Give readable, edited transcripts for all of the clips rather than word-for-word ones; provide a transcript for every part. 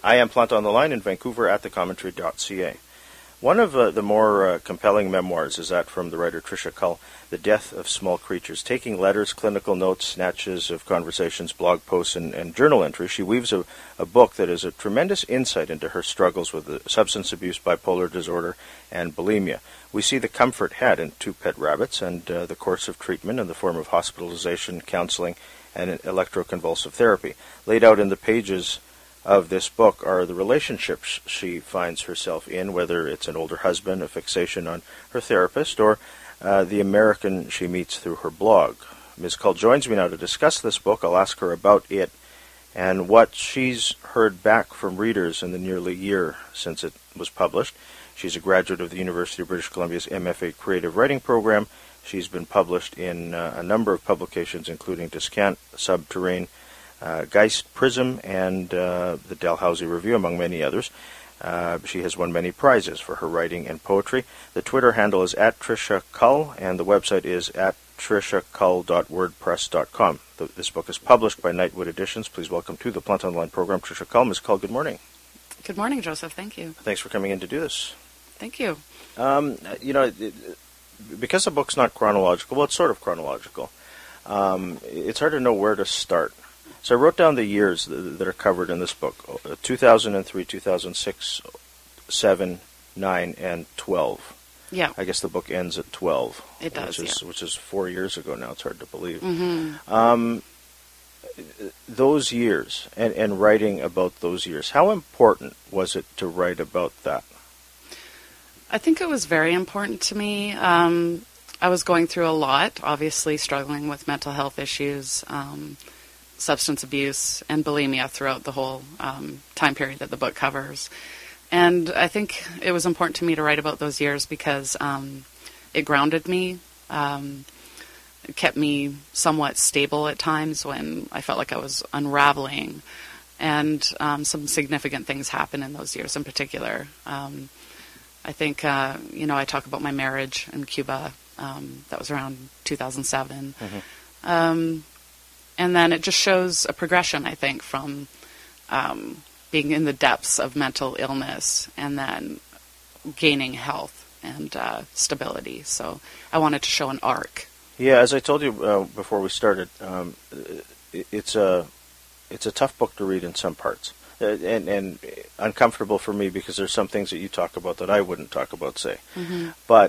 I am Plant on the Line in Vancouver at thecommentary.ca. One of the more compelling memoirs is that from the writer Tricia Cull, The Death of Small Creatures. Taking letters, clinical notes, snatches of conversations, blog posts, and journal entries, she weaves a book that is a tremendous insight into her struggles with substance abuse, bipolar disorder, and bulimia. We see the comfort had in 2 pet rabbits and the course of treatment in the form of hospitalization, counseling, and electroconvulsive therapy. Laid out in the pages of this book are the relationships she finds herself in, whether it's an older husband, a fixation on her therapist, or the American she meets through her blog. Ms. Cull joins me now to discuss this book. I'll ask her about it and what she's heard back from readers in the nearly year since it was published. She's a graduate of the University of British Columbia's MFA Creative Writing Program. She's been published in a number of publications, including Descant, Subterrane, Geist, Prism, and the Dalhousie Review, among many others. She has won many prizes for her writing and poetry. The Twitter handle is @TriciaCull, and the website is @triciacull.wordpress.com. This book is published by Nightwood Editions. Please welcome to the Plant on the Line program, Tricia Cull. Ms. Cull, good morning. Good morning, Joseph. Thank you. Thanks for coming in to do this. Thank you. Because the book's not chronological, well, it's sort of chronological, it's hard to know where to start. So I wrote down the years that are covered in this book: 2003, 2006, 7, 9, and 12. Yeah. I guess the book ends at 12. It does, which is 4 years ago now. It's hard to believe. Mm-hmm. Those years, and writing about those years, how important was it to write about that? I think it was very important to me. I was going through a lot, obviously struggling with mental health issues, substance abuse, and bulimia throughout the whole time period that the book covers. And I think it was important to me to write about those years because it grounded me. It kept me somewhat stable at times when I felt like I was unraveling. And some significant things happened in those years in particular. I think, I talk about my marriage in Cuba. That was around 2007. Mm-hmm. And then it just shows a progression, I think, from being in the depths of mental illness and then gaining health and stability. So I wanted to show an arc. Yeah, as I told you before we started, it's a tough book to read in some parts. And uncomfortable for me because there's some things that you talk about that I wouldn't talk about, say. Mm-hmm. But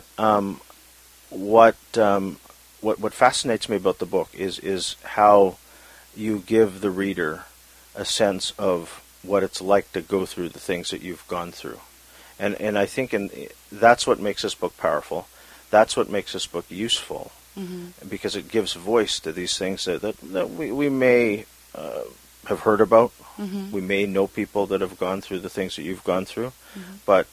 what fascinates me about the book is how you give the reader a sense of what it's like to go through the things that you've gone through. And I think that's what makes this book powerful. That's what makes this book useful. Mm-hmm. Because it gives voice to these things that we may have heard about. Mm-hmm. We may know people that have gone through the things that you've gone through. Mm-hmm. But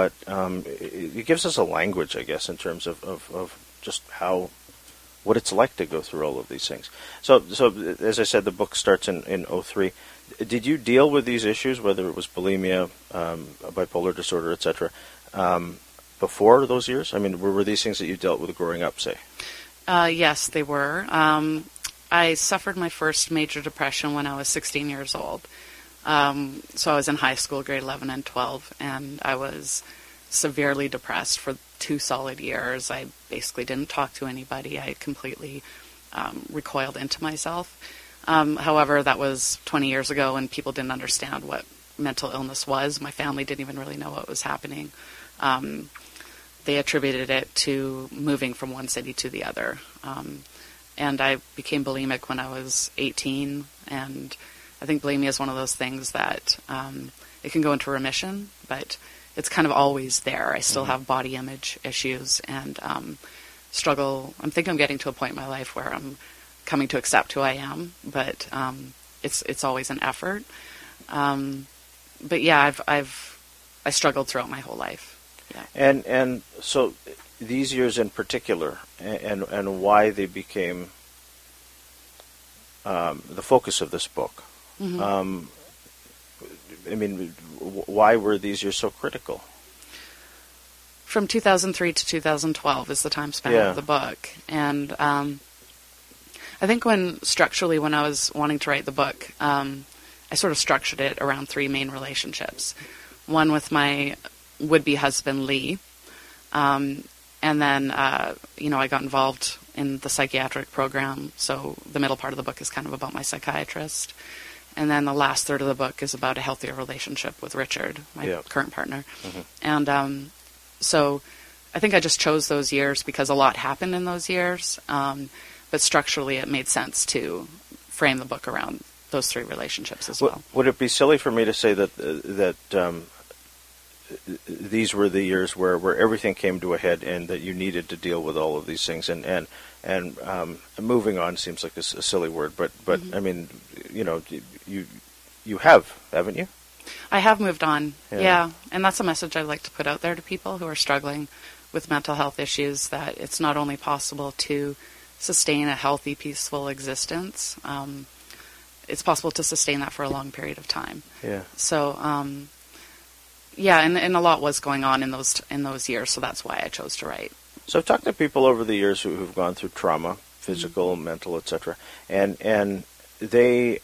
it gives us a language, I guess, in terms of just what it's like to go through all of these things. So as I said, the book starts in 2003. Did you deal with these issues, whether it was bulimia, bipolar disorder, etc., before those years? I mean, were these things that you dealt with growing up, say? Yes, they were. I suffered my first major depression when I was 16 years old. So I was in high school, grade 11 and 12, and I was severely depressed for 2 solid years. I basically didn't talk to anybody. I completely recoiled into myself. However, that was 20 years ago, and people didn't understand what mental illness was. My family didn't even really know what was happening. They attributed it to moving from one city to the other. And I became bulimic when I was 18, and I think bulimia is one of those things that it can go into remission, but it's kind of always there. I still have body image issues and struggle. I think I'm getting to a point in my life where I'm coming to accept who I am, but it's always an effort. But yeah, I struggled throughout my whole life. Yeah. And so these years in particular, and why they became the focus of this book. Mm-hmm. I mean, why were these years so critical? From 2003 to 2012 is the time span of the book. And I think when I was wanting to write the book, I I sort of structured it around 3 main relationships. One with my would-be husband, Lee. And then, I got involved in the psychiatric program, so the middle part of the book is kind of about my psychiatrist. And then the last third of the book is about a healthier relationship with Richard, my current partner. Mm-hmm. And so I think I just chose those years because a lot happened in those years, but structurally it made sense to frame the book around those 3 relationships as well. Would it be silly for me to say that these were the years where everything came to a head and that you needed to deal with all of these things, and moving on seems like a silly word, but mm-hmm. I mean, you have, haven't you? I have moved on, yeah, and that's a message I'd like to put out there to people who are struggling with mental health issues, that it's not only possible to sustain a healthy, peaceful existence, it's possible to sustain that for a long period of time. Yeah. So, and a lot was going on in those years, so that's why I chose to write. So I've talked to people over the years who've gone through trauma, physical, mm-hmm. mental, etc., and they,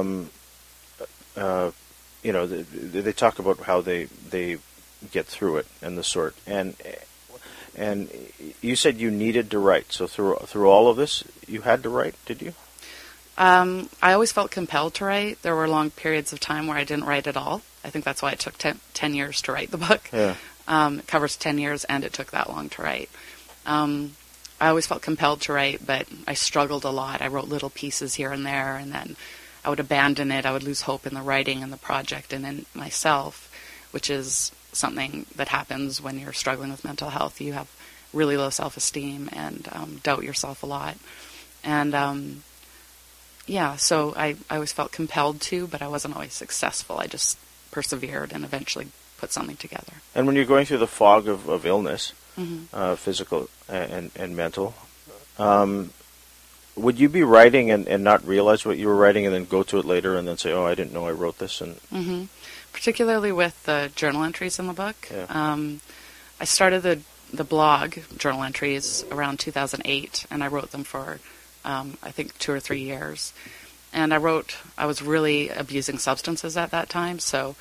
they talk about how they get through it and the sort. And you said you needed to write. So through all of this, you had to write, did you? I always felt compelled to write. There were long periods of time where I didn't write at all. I think that's why it took 10 years to write the book. Yeah. It covers 10 years, and it took that long to write. I always felt compelled to write, but I struggled a lot. I wrote little pieces here and there, and then I would abandon it. I would lose hope in the writing and the project and in myself, which is something that happens when you're struggling with mental health. You have really low self-esteem and doubt yourself a lot. And, so I always felt compelled to, but I wasn't always successful. I just persevered and eventually put something together. And when you're going through the fog of illness, mm-hmm. Physical and mental, would you be writing and not realize what you were writing and then go to it later and then say, oh, I didn't know I wrote this? And mm-hmm. Particularly with the journal entries in the book. Yeah. I started the blog journal entries around 2008, and I wrote them for, I think, 2 or 3 years. And I was really abusing substances at that time, so,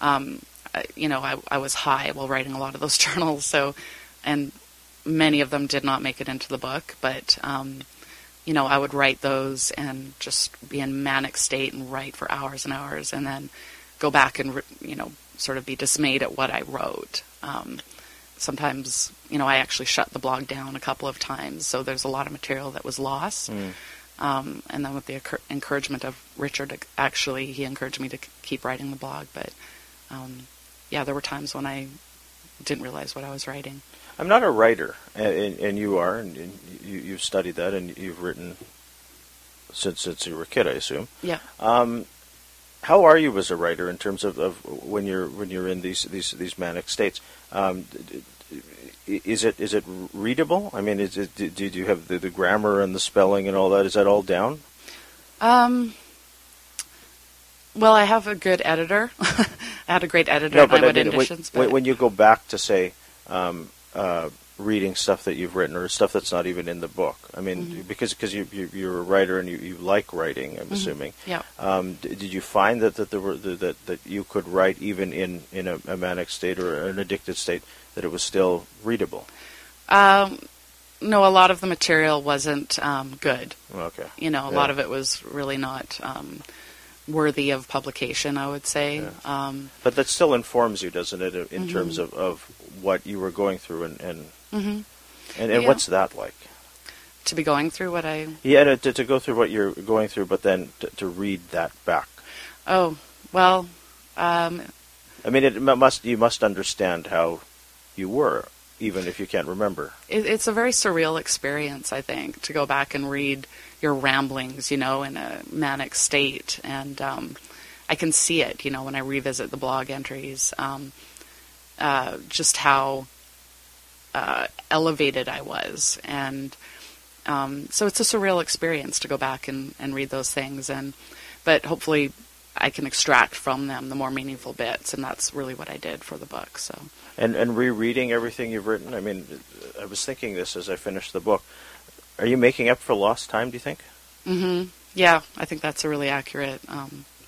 I was high while writing a lot of those journals, so, and many of them did not make it into the book, but, I would write those and just be in manic state and write for hours and hours, and then go back and, sort of be dismayed at what I wrote. Sometimes, I actually shut the blog down a couple of times, so there's a lot of material that was lost. Mm. And then with the encouragement of Richard, he encouraged me to keep writing the blog. But, there were times when I didn't realize what I was writing. I'm not a writer, and you are, and you've studied that, and you've written since you were a kid, I assume. Yeah. How are you as a writer in terms of when you're in these manic states? Is it readable? I mean, do you have the grammar and the spelling and all that? Is that all down? Well, I have a good editor. I had a great editor at Eyewit Editions. When you go back to, say, reading stuff that you've written or stuff that's not even in the book, I mean, mm-hmm. because you're a writer and you like writing, I'm mm-hmm. assuming. Yeah. Did you find that there were that you could write even in a manic state or an addicted state, that it was still readable? No, a lot of the material wasn't good. Okay. A lot of it was really not worthy of publication, I would say. Yeah. But that still informs you, doesn't it, in mm-hmm. terms of what you were going through and mm-hmm. What's that like? To be going through what I... Yeah, to go through what you're going through, but then to read that back. Oh, well... I mean, you must understand how you were, even if you can't remember. It's a very surreal experience, I think, to go back and read your ramblings, in a manic state. And I can see it, when I revisit the blog entries, just how elevated I was. And so it's a surreal experience to go back and read those things. But hopefully I can extract from them the more meaningful bits, and that's really what I did for the book. So. And rereading everything you've written, I mean, I was thinking this as I finished the book. Are you making up for lost time, do you think? Mm-hmm. Yeah, I think that's a really accurate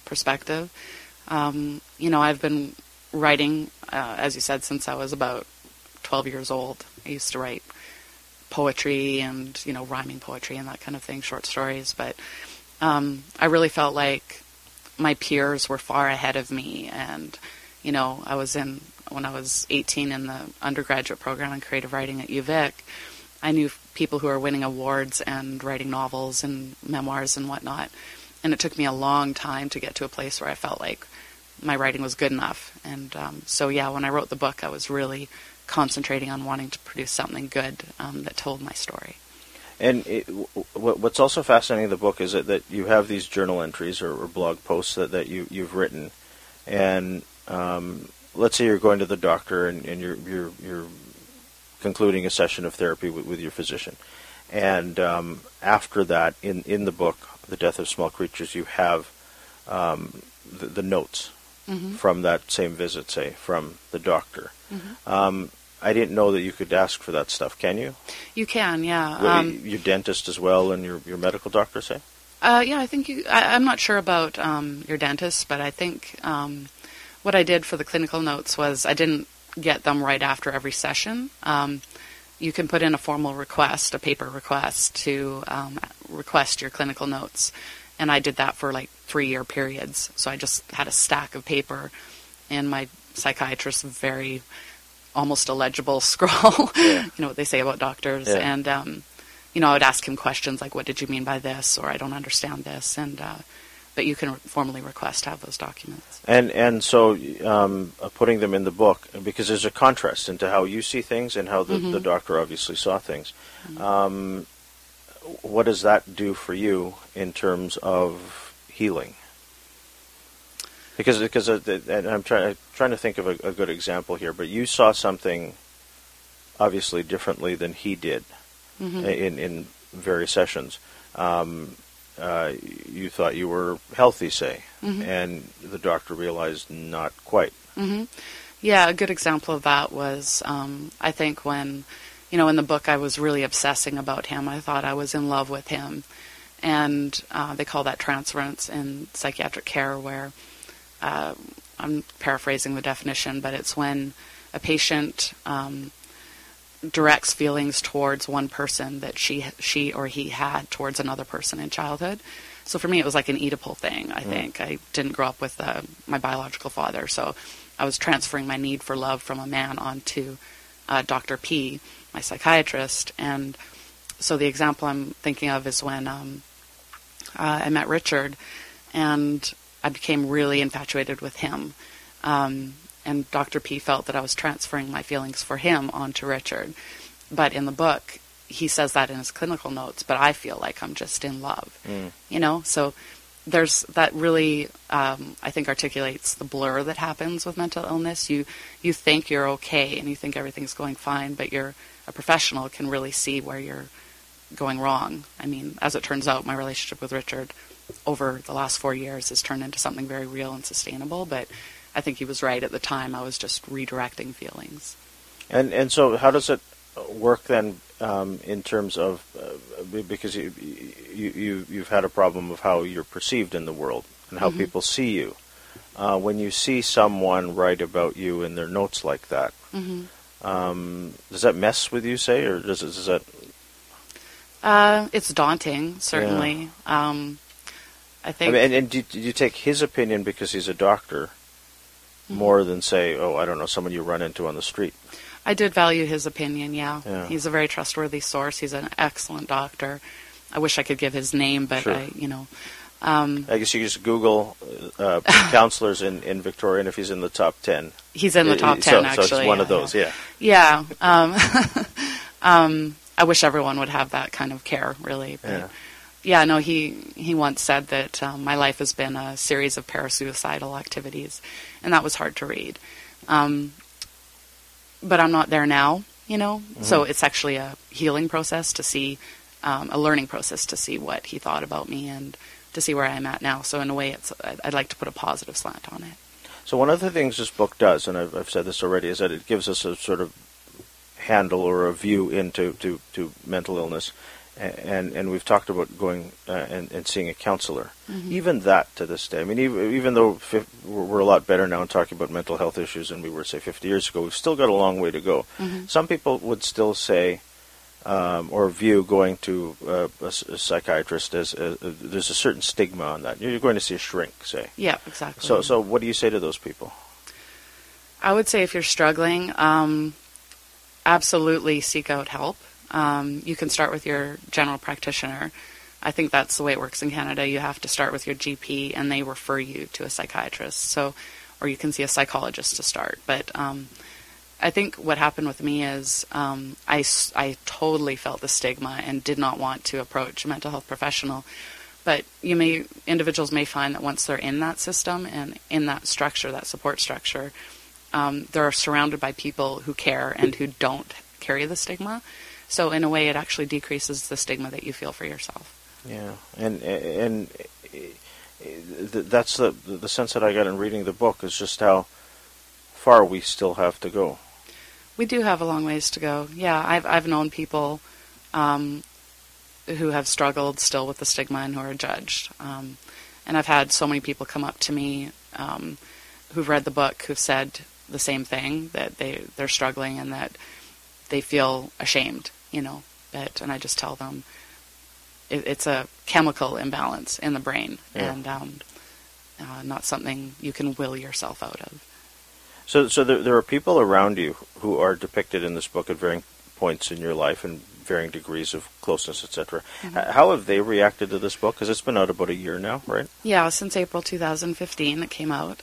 perspective. I've been writing, as you said, since I was about 12 years old. I used to write poetry and, rhyming poetry and that kind of thing, short stories. But I really felt like my peers were far ahead of me. And, when I was 18 in the undergraduate program in creative writing at UVic, I knew people who were winning awards and writing novels and memoirs and whatnot. And it took me a long time to get to a place where I felt like my writing was good enough. And when I wrote the book, I was really concentrating on wanting to produce something good that told my story. And what's also fascinating in the book is that you have these journal entries or blog posts that you've written. And let's say you're going to the doctor and you're concluding a session of therapy with your physician. And after that, in the book, The Death of Small Creatures, you have the notes from that same visit, say, from the doctor. I didn't know that you could ask for that stuff. Can you? You can, yeah. Your dentist as well and your medical doctor, say? I think I'm not sure about your dentist, but I think what I did for the clinical notes was I didn't get them right after every session. You can put in a formal request, a paper request, to request your clinical notes. And I did that for 3-year periods. So I just had a stack of paper and my psychiatrist's very almost illegible scrawl, what they say about doctors. Yeah. And, I would ask him questions like, what did you mean by this? Or I don't understand this. And but you can formally request to have those documents. And so putting them in the book, because there's a contrast into how you see things and how the doctor obviously saw things. What does that do for you in terms of healing? Because and I'm trying to think of a good example here, but you saw something obviously differently than he did in various sessions. You thought you were healthy, say, and the doctor realized not quite. Yeah, a good example of that was, I think when, in the book I was really obsessing about him. I thought I was in love with him. And they call that transference in psychiatric care, where, I'm paraphrasing the definition, but it's when a patient directs feelings towards one person that she or he had towards another person in childhood. So for me, it was like an Oedipal thing, I think. I didn't grow up with my biological father, so I was transferring my need for love from a man onto Dr. P, my psychiatrist. And so the example I'm thinking of is when I met Richard, and I became really infatuated with him. And Dr. P felt that I was transferring my feelings for him onto Richard. But in the book, he says that in his clinical notes, but I feel like I'm just in love. So there's that really, I think, articulates the blur that happens with mental illness. You think you're okay and you think everything's going fine, but a professional can really see where you're going wrong. I mean, as it turns out, my relationship with Richard over the last 4 years has turned into something very real and sustainable, but I think he was right at the time. I was just redirecting feelings. And so how does it work then in terms of, because you've had a problem of how you're perceived in the world and how people see you. When you see someone write about you in their notes like that, does that mess with you, say, or does that... It's daunting, certainly. Yeah. I think... and do you take his opinion because he's a doctor more than, say, I don't know, someone you run into on the street? I did value his opinion, yeah. He's a very trustworthy source. He's an excellent doctor. I wish I could give his name, but sure. I guess you can just Google counselors in Victoria, and if he's in the top 10. He's in the top 10, actually. So it's one of those, yeah. Yeah. I wish everyone would have that kind of care, really. But he once said that my life has been a series of parasuicidal activities, and that was hard to read. But I'm not there now, so it's actually a healing process to see, a learning process to see what he thought about me and to see where I'm at now. So in a way, I'd like to put a positive slant on it. So one of the things this book does, and I've said this already, is that it gives us a sort of handle or a view into to mental illness. and we've talked about going and seeing a counselor. Even that to this day, I mean, even though we're a lot better now in talking about mental health issues than we were, say, 50 years ago, we've still got a long way to go. Some people would still say or view going to a psychiatrist as there's a certain stigma on that. You're going to see a shrink, say. Yeah, exactly. So what do you say to those people? I would say if you're struggling, absolutely seek out help. You can start with your general practitioner. I think that's the way it works in Canada. You have to start with your GP, and they refer you to a psychiatrist. So, or you can see a psychologist to start. But I think what happened with me is I totally felt the stigma and did not want to approach a mental health professional. But individuals may find that once they're in that system and in that structure, that support structure, they're surrounded by people who care and who don't carry the stigma. So in a way, it actually decreases the stigma that you feel for yourself. Yeah, and that's the sense that I got in reading the book, is just how far we still have to go. We do have a long ways to go. Yeah, I've known people who have struggled still with the stigma and who are judged. And I've had so many people come up to me who've read the book who've said the same thing, that they're struggling and that they feel ashamed, and I just tell them it's a chemical imbalance in the brain, and not something you can will yourself out of. So there are people around you who are depicted in this book at varying points in your life and varying degrees of closeness, etc. How have they reacted to this book? Because it's been out about a year now, right? Yeah, since April 2015 it came out.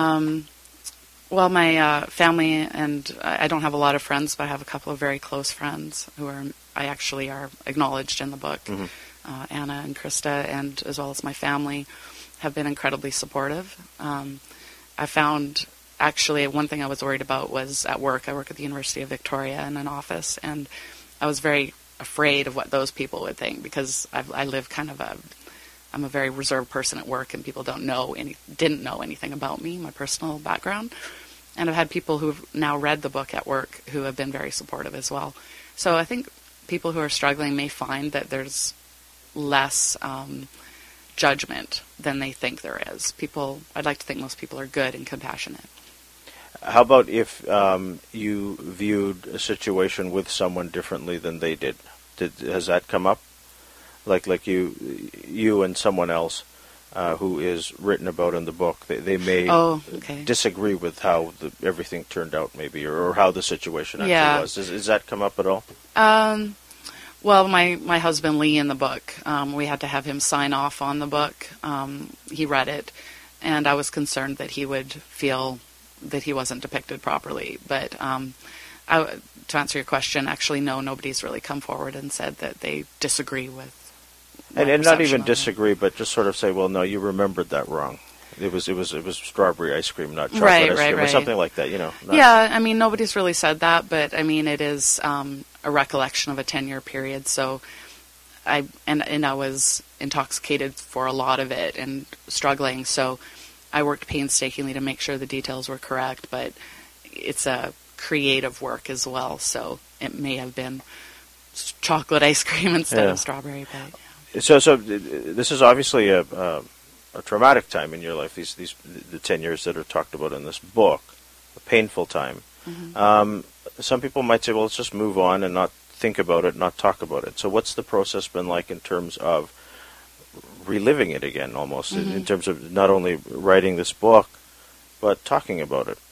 Well, my family, and I don't have a lot of friends, but I have a couple of very close friends who are acknowledged in the book. Anna and Krista, and as well as my family, have been incredibly supportive. I found, actually, one thing I was worried about was at work. I work at the University of Victoria in an office, and I was very afraid of what those people would think, because I live I'm a very reserved person at work, and people didn't know anything about me, my personal background. And I've had people who've now read the book at work who have been very supportive as well. So I think people who are struggling may find that there's less judgment than they think there is. I'd like to think most people are good and compassionate. How about if you viewed a situation with someone differently than they did? Has that come up? Like you and someone else who is written about in the book, they may disagree with how everything turned out, maybe, or how the situation actually was. Does that come up at all? Well, my husband Lee in the book, we had to have him sign off on the book. He read it, and I was concerned that he would feel that he wasn't depicted properly. But to answer your question, actually, no, nobody's really come forward and said that they disagree with. And not even disagree, but just sort of say, well, no, you remembered that wrong. It was strawberry ice cream, not chocolate ice cream, or something like that, Yeah, I mean, nobody's really said that, but I mean, it is a recollection of a 10-year period. So I was intoxicated for a lot of it and struggling. So I worked painstakingly to make sure the details were correct, but it's a creative work as well. So it may have been chocolate ice cream instead of strawberry, but. So this is obviously a traumatic time in your life. The 10 years that are talked about in this book, a painful time. Some people might say, well, let's just move on and not think about it, not talk about it. So what's the process been like in terms of reliving it again, almost, in terms of not only writing this book, but talking about it?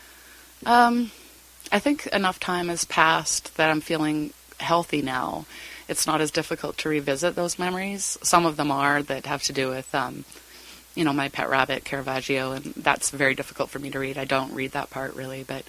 I think enough time has passed that I'm feeling healthy now. It's not as difficult to revisit those memories. Some of them are that have to do with, my pet rabbit, Caravaggio, and that's very difficult for me to read. I don't read that part really, but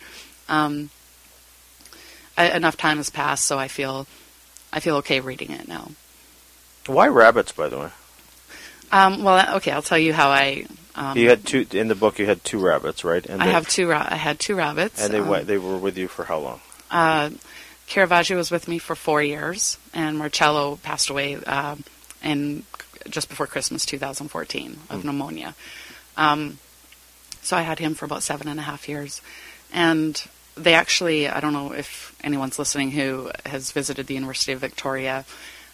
enough time has passed, so I feel okay reading it now. Why rabbits, by the way? Well, okay, I'll tell you how I. You had two in the book. You had two rabbits, right? And I had two rabbits, and they were with you for how long? Caravaggio was with me for 4 years, and Marcello passed away just before Christmas 2014 of pneumonia. So I had him for about 7.5 years. And they actually, I don't know if anyone's listening who has visited the University of Victoria,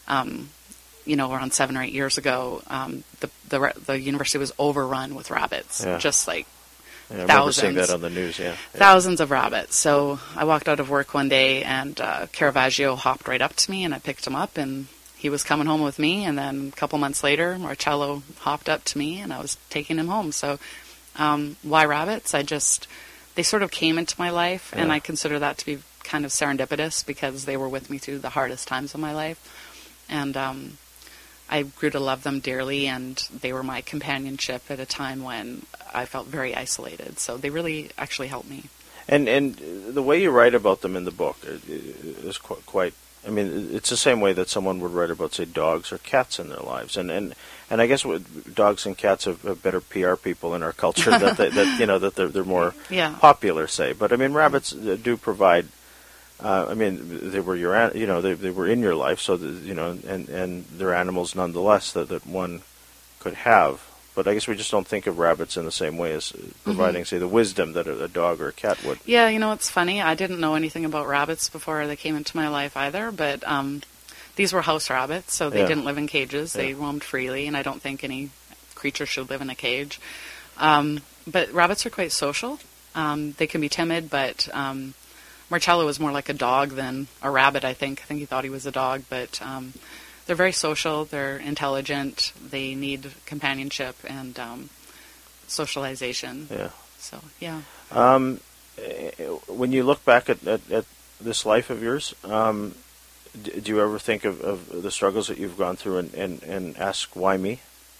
around 7 or 8 years ago, the university was overrun with rabbits, just like I remember thousands. seeing that on the news, Thousands of rabbits. So I walked out of work one day, and Caravaggio hopped right up to me, and I picked him up, and he was coming home with me. And then a couple months later, Marcello hopped up to me, and I was taking him home. So why rabbits? They sort of came into my life, and I consider that to be kind of serendipitous because they were with me through the hardest times of my life. And I grew to love them dearly, and they were my companionship at a time when I felt very isolated. So they really actually helped me. And the way you write about them in the book is quite. I mean, it's the same way that someone would write about, say, dogs or cats in their lives. And I guess dogs and cats have better PR people in our culture that they're more popular, say. But I mean, rabbits do provide. They were they were in your life, so and they're animals nonetheless that one could have. But I guess we just don't think of rabbits in the same way as providing, say, the wisdom that a dog or a cat would. Yeah, it's funny. I didn't know anything about rabbits before they came into my life either, but these were house rabbits, so they didn't live in cages. They roamed freely, and I don't think any creature should live in a cage. But rabbits are quite social. They can be timid, but Marcello was more like a dog than a rabbit, I think. I think he thought he was a dog, but they're very social, they're intelligent, they need companionship and socialization. Yeah. So, yeah. When you look back at this life of yours, do you ever think of the struggles that you've gone through and ask, why me?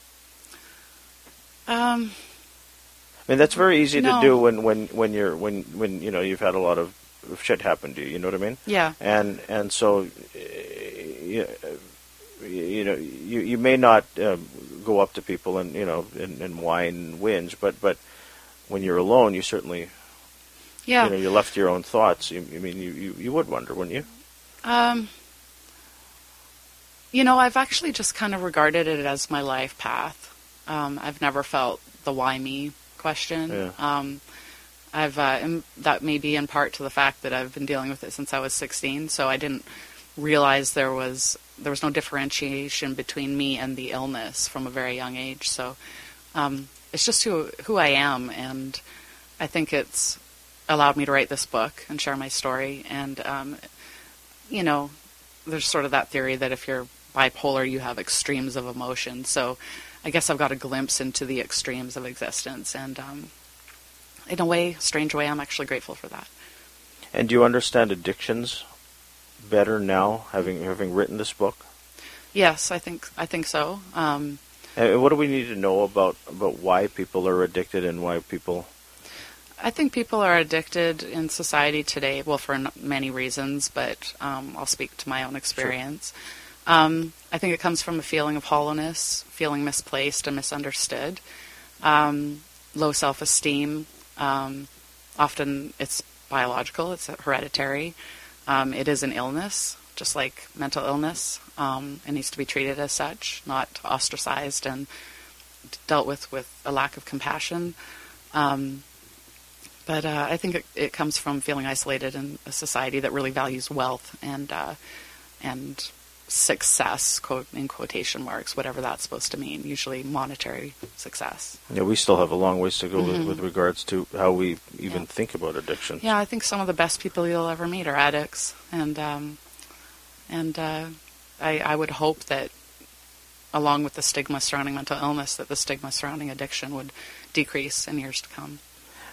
I mean, that's very easy to do when you've had a lot of shit happen to you. You know what I mean? Yeah. And so you may not go up to people and whine and whinge, but when you're alone, you certainly you're left to your own thoughts. You would wonder, wouldn't you? I've actually just kind of regarded it as my life path. I've never felt the why me question. Yeah. That may be in part to the fact that I've been dealing with it since I was 16, so I didn't realize there was no differentiation between me and the illness from a very young age. So it's just who I am, and I think it's allowed me to write this book and share my story. And there's sort of that theory that if you're bipolar, you have extremes of emotion. So I guess I've got a glimpse into the extremes of existence, and in a strange way, I'm actually grateful for that. And do you understand addictions better now, having written this book? Yes, I think so. And what do we need to know about why people are addicted and why people? I think people are addicted in society today, well, for many reasons, but I'll speak to my own experience. Sure. I think it comes from a feeling of hollowness, feeling misplaced and misunderstood, low self-esteem. Often it's biological, it's hereditary. It is an illness, just like mental illness. It needs to be treated as such, not ostracized and dealt with a lack of compassion. But I think it comes from feeling isolated in a society that really values wealth and success, quote in quotation marks, whatever that's supposed to mean, usually monetary success. Yeah, we still have a long ways to go with regards to how we even think about addiction. Yeah, I think some of the best people you'll ever meet are addicts, and I would hope that, along with the stigma surrounding mental illness, that the stigma surrounding addiction would decrease in years to come.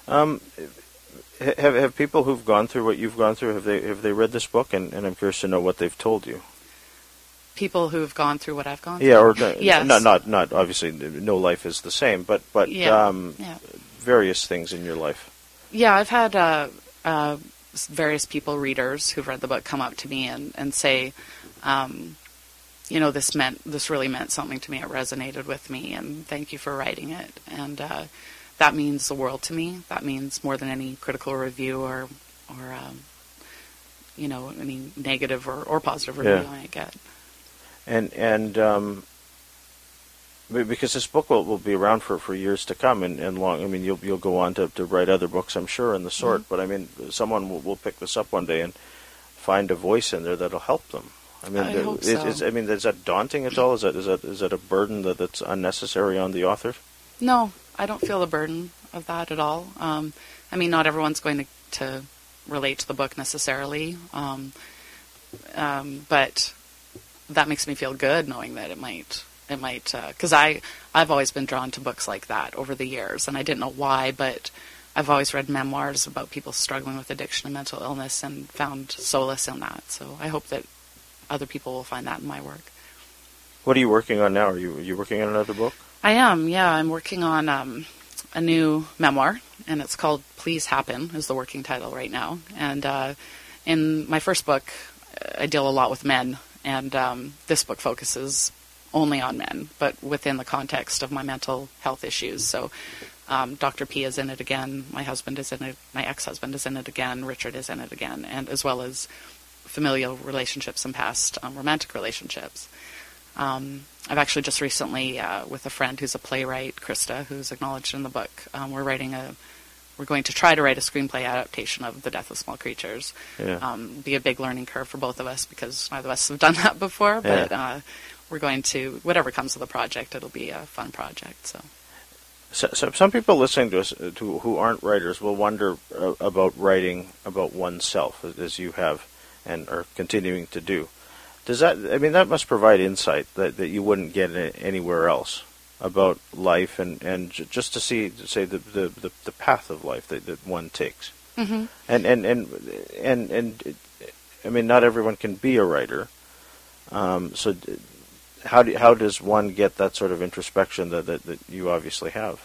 Have people who've gone through what you've gone through, have they read this book? And I'm curious to know what they've told you. People who've gone through what I've gone through? Yeah, or yes. not obviously, no life is the same, but various things in your life. Yeah, I've had various people, readers, who've read the book come up to me and say, this really meant something to me. It resonated with me, and thank you for writing it. And that means the world to me. That means more than any critical review or any negative or positive review I might get. And because this book will be around for years to come and long. I mean, you'll go on to write other books, I'm sure, in the sort. But I mean, someone will pick this up one day and find a voice in there that'll help them. I mean, I hope so. is that daunting at all? Is that a burden that's unnecessary on the author? No, I don't feel the burden of that at all. I mean, not everyone's going to relate to the book necessarily, but that makes me feel good knowing that it might, because I've always been drawn to books like that over the years, and I didn't know why, but I've always read memoirs about people struggling with addiction and mental illness and found solace in that. So I hope that other people will find that in my work. What are you working on now? Are you working on another book? I am, yeah. I'm working on a new memoir, and it's called Please Happen, is the working title right now. And in my first book, I deal a lot with men, and this book focuses only on men, but within the context of my mental health issues. So Dr. P is in it again, my husband is in it, my ex-husband is in it again, Richard is in it again, and as well as familial relationships and past romantic relationships. I've actually just recently, with a friend who's a playwright, Krista, who's acknowledged in the book, we're going to try to write a screenplay adaptation of The Death of Small Creatures. Yeah. Be a big learning curve for both of us because neither of us have done that before, but we're going to, whatever comes of the project, it'll be a fun project. So some people listening to us who aren't writers will wonder about writing about oneself, as you have and are continuing to do. Does that? I mean, that must provide insight that you wouldn't get anywhere else about life, and just to say the path of life that one takes. Mm-hmm. And I mean, not everyone can be a writer. So how does one get that sort of introspection that you obviously have?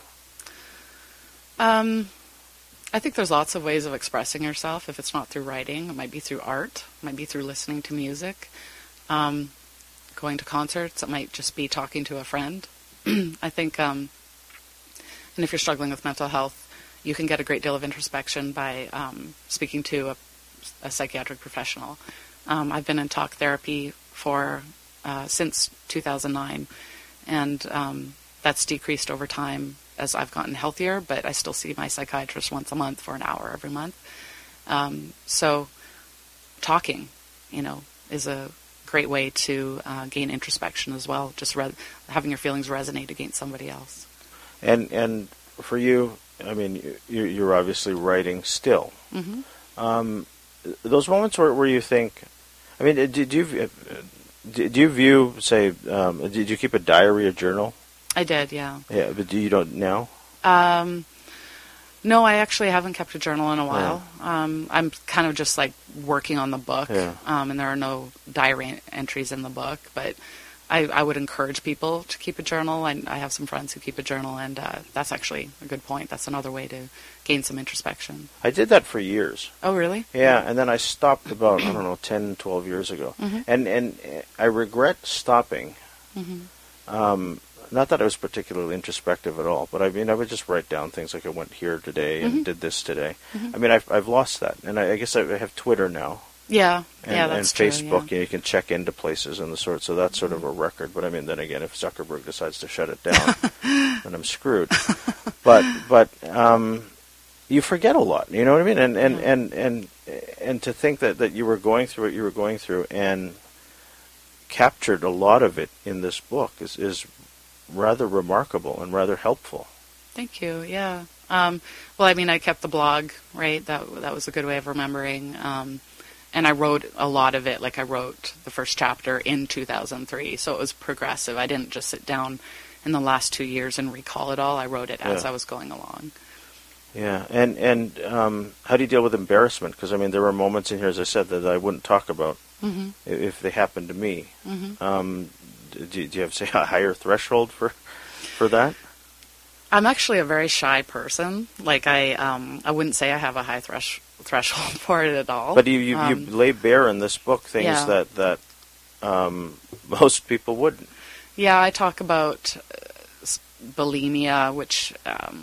I think there's lots of ways of expressing yourself. If it's not through writing, it might be through art, it might be through listening to music, going to concerts, it might just be talking to a friend. I think, and if you're struggling with mental health, you can get a great deal of introspection by speaking to a psychiatric professional. I've been in talk therapy since 2009, and that's decreased over time as I've gotten healthier, but I still see my psychiatrist once a month for an hour every month. So talking, is a great way to gain introspection as well, just having your feelings resonate against somebody else. And for you, I mean, you're obviously writing still. Mm-hmm. Those moments where you think, I mean, do you view, say, did you keep a diary or journal? I did, yeah. Yeah, but you don't now? No, I actually haven't kept a journal in a while. Yeah. I'm kind of just like working on the book, and there are no diary entries in the book, but I would encourage people to keep a journal. I have some friends who keep a journal, and that's actually a good point. That's another way to gain some introspection. I did that for years. Oh, really? Yeah, and then I stopped about, 10, 12 years ago. Mm-hmm. And I regret stopping. Mm-hmm. Not that I was particularly introspective at all, but I mean, I would just write down things like I went here today and did this today. Mm-hmm. I mean, I've lost that, and I guess I have Twitter now. Yeah, and that's Facebook, true, you can check into places and the sort. So that's sort of a record. But I mean, then again, if Zuckerberg decides to shut it down, then I'm screwed. But you forget a lot. You know what I mean? And to think that you were going through what you were going through and captured a lot of it in this book is rather remarkable and rather helpful. Thank you. Yeah. Well, I mean, I kept the blog, right? That was a good way of remembering. And I wrote a lot of it. Like I wrote the first chapter in 2003, so it was progressive. I didn't just sit down in the last 2 years and recall it all. I wrote it as I was going along. Yeah. And how do you deal with embarrassment? Because I mean, there were moments in here, as I said, that I wouldn't talk about if they happened to me. Mm-hmm. Do you have, say, a higher threshold for that? I'm actually a very shy person. Like I wouldn't say I have a high threshold for it at all. But you lay bare in this book things that most people wouldn't. Yeah, I talk about bulimia, which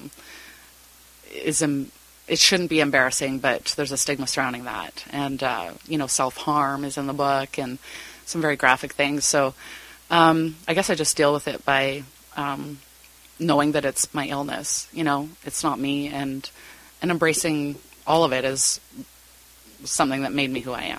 it shouldn't be embarrassing, but there's a stigma surrounding that. And self-harm is in the book, and some very graphic things. So I guess I just deal with it by knowing that it's my illness. It's not me, and embracing all of it as something that made me who I am.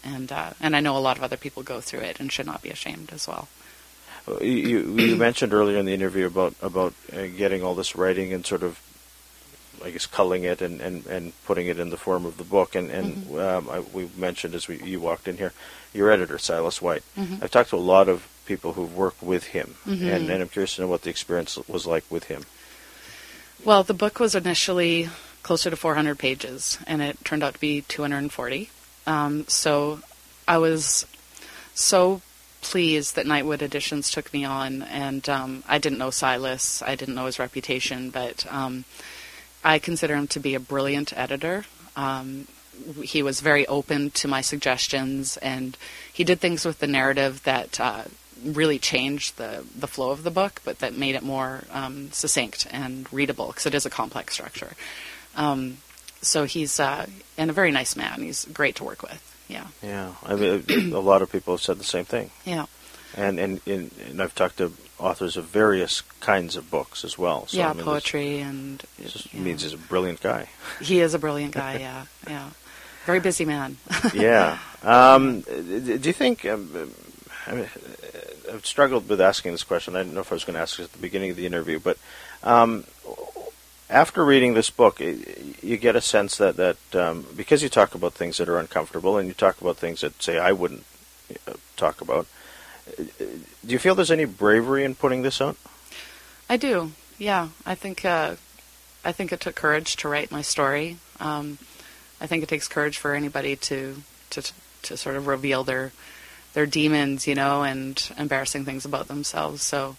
and I know a lot of other people go through it and should not be ashamed as well. You mentioned earlier in the interview about getting all this writing and sort of, I guess, culling it and putting it in the form of the book. And we mentioned as you walked in here, your editor, Silas White. I've talked to a lot of people who've worked with him, and I'm curious to know what the experience was like with him. Well, the book was initially closer to 400 pages, and it turned out to be 240. So I was so pleased that Nightwood Editions took me on, and I didn't know Silas, I didn't know his reputation, but I consider him to be a brilliant editor. He was very open to my suggestions, and he did things with the narrative that really changed the flow of the book, but that made it more succinct and readable, because it is a complex structure. So he's and a very nice man. He's great to work with. Yeah. Yeah. I mean, a lot of people have said the same thing. Yeah. And I've talked to authors of various kinds of books as well. So, yeah, I mean, poetry and... It just means he's a brilliant guy. He is a brilliant guy, yeah. Yeah. Very busy man. Yeah. Do you think... I mean, I've struggled with asking this question. I didn't know if I was going to ask it at the beginning of the interview, but after reading this book, you get a sense that because you talk about things that are uncomfortable and you talk about things that, say, I wouldn't talk about, do you feel there's any bravery in putting this out? I do, yeah. I think it took courage to write my story. I think it takes courage for anybody to sort of reveal their demons, and embarrassing things about themselves. So,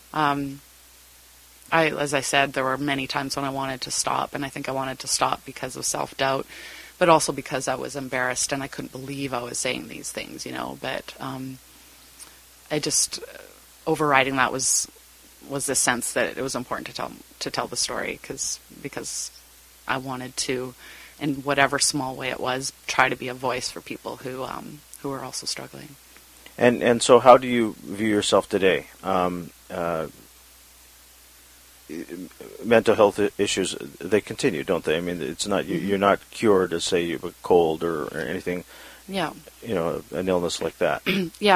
as I said, there were many times when I wanted to stop, and I think I wanted to stop because of self-doubt, but also because I was embarrassed and I couldn't believe I was saying these things, But I just overriding that was the sense that it was important to tell the story because I wanted to, in whatever small way it was, try to be a voice for people who are also struggling. And so, how do you view yourself today? Mental health issues, they continue, don't they? I mean, it's not you're not cured, as say you have a cold or anything. Yeah. An illness like that. Yeah.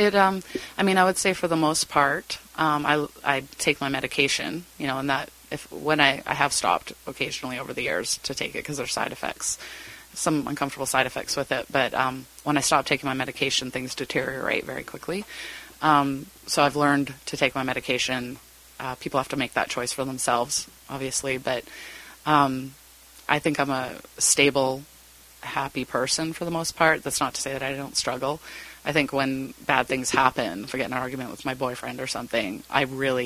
I would say for the most part, I take my medication. And that when I have stopped occasionally over the years to take it because there's side effects, some uncomfortable side effects with it. But when I stop taking my medication, things deteriorate very quickly. So I've learned to take my medication. People have to make that choice for themselves, obviously, but I think I'm a stable, happy person for the most part. That's not to say that I don't struggle. I think when bad things happen, if I get in an argument with my boyfriend or something, I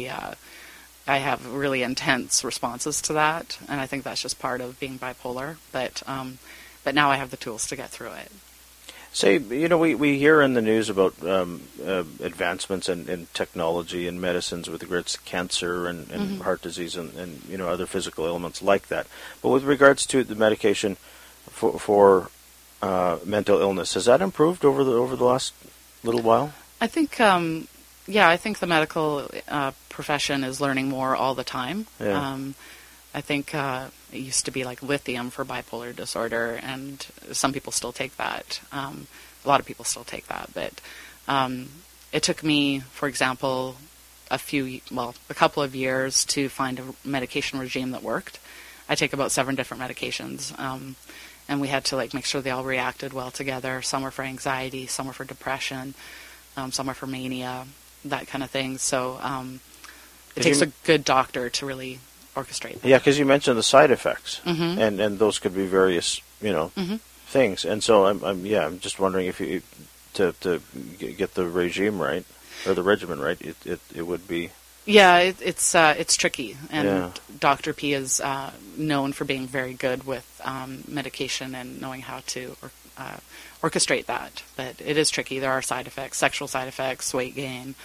have really intense responses to that, and I think that's just part of being bipolar. But now I have the tools to get through it. Say, we hear in the news about advancements in technology and medicines with regards to cancer and heart disease and other physical ailments like that. But with regards to the medication for mental illness, has that improved over the last little while? I think, I think the medical profession is learning more all the time. Yeah. I think it used to be like lithium for bipolar disorder, and some people still take that. A lot of people still take that, but it took me, for example, a couple of years to find a medication regime that worked. I take about 7 different medications, and we had to make sure they all reacted well together. Some were for anxiety, some were for depression, some were for mania, that kind of thing. So it takes a good doctor to really orchestrate that. Yeah, because you mentioned the side effects, and those could be various, things. And so I'm just wondering if you to get the regime right or the regimen right, it would be. Yeah, it's tricky, and Dr. P is known for being very good with medication and knowing how to orchestrate that. But it is tricky. There are side effects, sexual side effects, weight gain,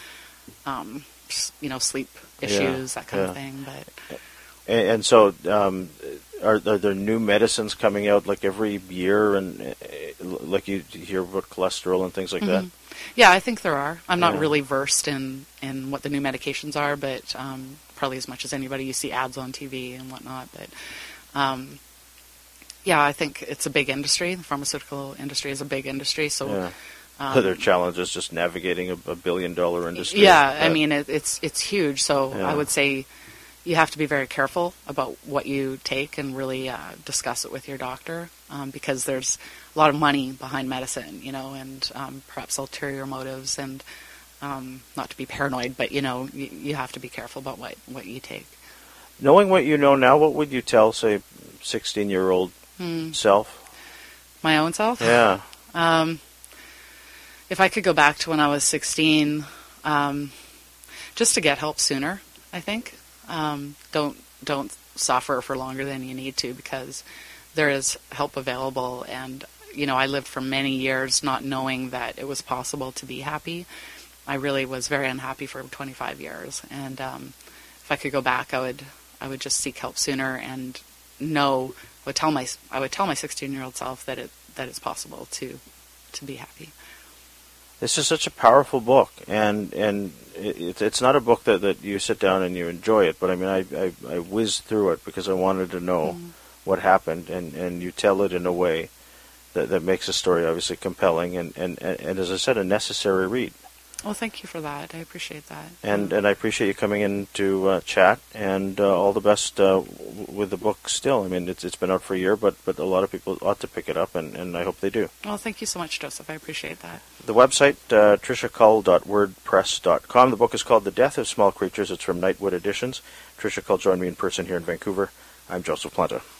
sleep issues, that kind of thing. But. And so, are there new medicines coming out every year, and like you hear about cholesterol and things like that? Yeah, I think there are. I'm not really versed in what the new medications are, but probably as much as anybody. You see ads on TV and whatnot, but Yeah, I think it's a big industry. The pharmaceutical industry is a big industry, so Yeah. Their challenge is just navigating a $1 billion industry. Yeah, I mean, it's huge. So Yeah. I would say you have to be very careful about what you take and really discuss it with your doctor, because there's a lot of money behind medicine, and perhaps ulterior motives, and not to be paranoid, but you have to be careful about what you take. Knowing what you know now, what would you tell, say, 16-year-old self? My own self? Yeah. If I could go back to when I was 16, just to get help sooner, I think. Don't suffer for longer than you need to, because there is help available. And, I lived for many years not knowing that it was possible to be happy. I really was very unhappy for 25 years. And if I could go back, I would just seek help sooner and know. I would tell my 16-year-old self that it's possible to be happy. This is such a powerful book, and it's not a book that you sit down and you enjoy it, but I mean, I whizzed through it because I wanted to know what happened, and you tell it in a way that makes the story obviously compelling, and as I said, a necessary read. Well, thank you for that. I appreciate that. And I appreciate you coming in to chat, and all the best with the book still. I mean, it's been out for a year, but a lot of people ought to pick it up, and I hope they do. Well, thank you so much, Joseph. I appreciate that. The website, triciacull.wordpress.com. The book is called The Death of Small Creatures. It's from Nightwood Editions. Tricia Cull joined me in person here in Vancouver. I'm Joseph Planta.